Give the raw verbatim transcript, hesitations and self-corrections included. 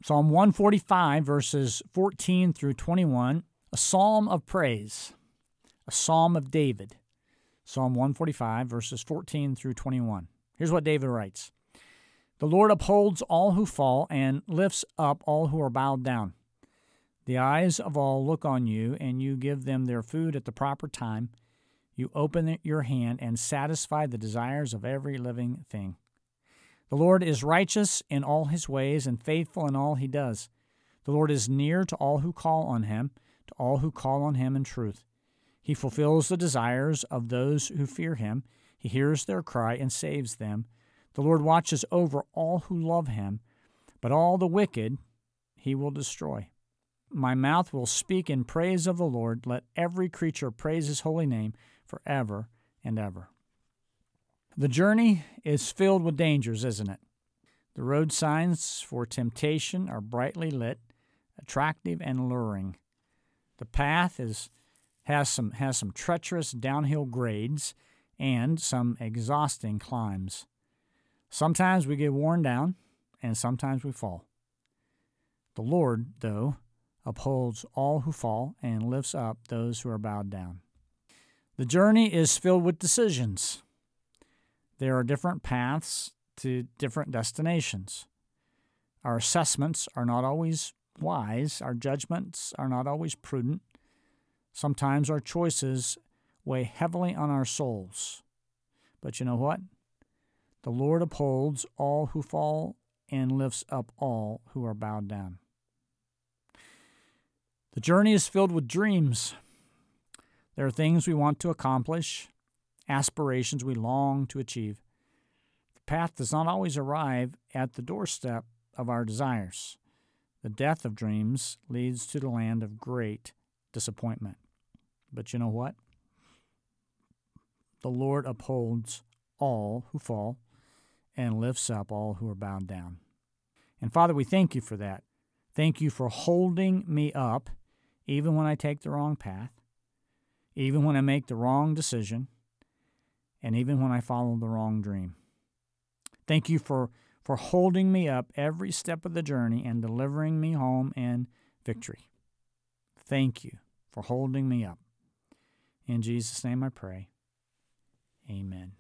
Psalm one forty-five, verses fourteen through twenty-one, a psalm of praise, a psalm of David. Psalm one forty-five, verses fourteen through twenty-one. Here's what David writes. The Lord upholds all who fall and lifts up all who are bowed down. The eyes of all look on you, and you give them their food at the proper time. You open your hand and satisfy the desires of every living thing. The Lord is righteous in all his ways and faithful in all he does. The Lord is near to all who call on him, to all who call on him in truth. He fulfills the desires of those who fear him. He hears their cry and saves them. The Lord watches over all who love him, but all the wicked he will destroy. My mouth will speak in praise of the Lord. Let every creature praise his holy name forever and ever. The journey is filled with dangers, isn't it? The road signs for temptation are brightly lit, attractive and alluring. The path is has some has some treacherous downhill grades and some exhausting climbs. Sometimes we get worn down, and sometimes we fall. The Lord, though, upholds all who fall and lifts up those who are bowed down. The journey is filled with decisions. There are different paths to different destinations. Our assessments are not always wise. Our judgments are not always prudent. Sometimes our choices weigh heavily on our souls. But you know what? The Lord upholds all who fall and lifts up all who are bowed down. The journey is filled with dreams. There are things we want to accomplish, aspirations we long to achieve. The path does not always arrive at the doorstep of our desires. The death of dreams leads to the land of great disappointment. But you know what? The Lord upholds all who fall and lifts up all who are bowed down. And Father, we thank you for that. Thank you for holding me up even when I take the wrong path, even when I make the wrong decision, and even when I follow the wrong dream. Thank you for, for holding me up every step of the journey and delivering me home in victory. Thank you for holding me up. In Jesus' name I pray. Amen.